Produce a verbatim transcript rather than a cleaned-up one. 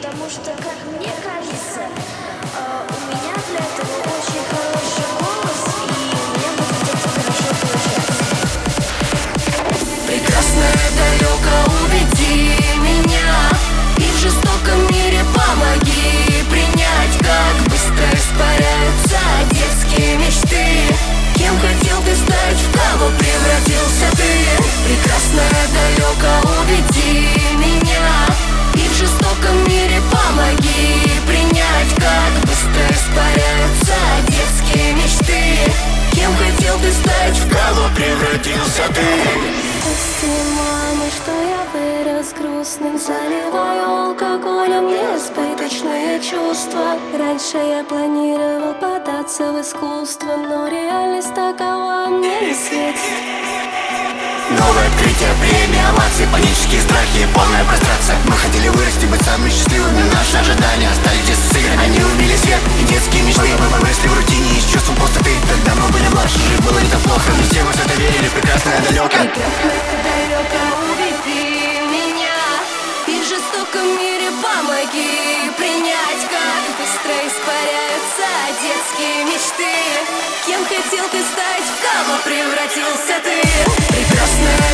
потому что, как мне кажется, э, у меня для этого очень хороший голос, и у меня будет это хорошо получаться. Прекрасная, далеко уведи меня, и в жестоком мире помоги принять, как быстро испаряются детские мечты. Кем хотел ты стать, в кого превратился ты? Прекрасная, далеко уведи меня, и в жестоком мире помоги принять, как быстро испаряются детские мечты. Кем хотел ты стать, в кого превратился ты? Прости, мама, что я вырос грустным. Заливаю алкоголем неизбыточные чувства. Раньше я планировал податься в искусство, но реальность такова мне не светит. Новое открытие, премия, овации, панические страхи, полная прострация. Мы хотели вырасти, быть самыми счастливыми. Наши ожидания остались здесь с играми. Они убили свет и детские мечты. Мы выросли в рутине и с чувством пустоты. Тогда мы были младше, жить было не так плохо, но все мы в это верили. Прекрасное, далеко. Прекрасное, далеко уведи меня, И в жестоком мире помоги принять, как быстро испаряются детские мечты. Кем хотел ты стать, в кого превратился ты? Прекрасная,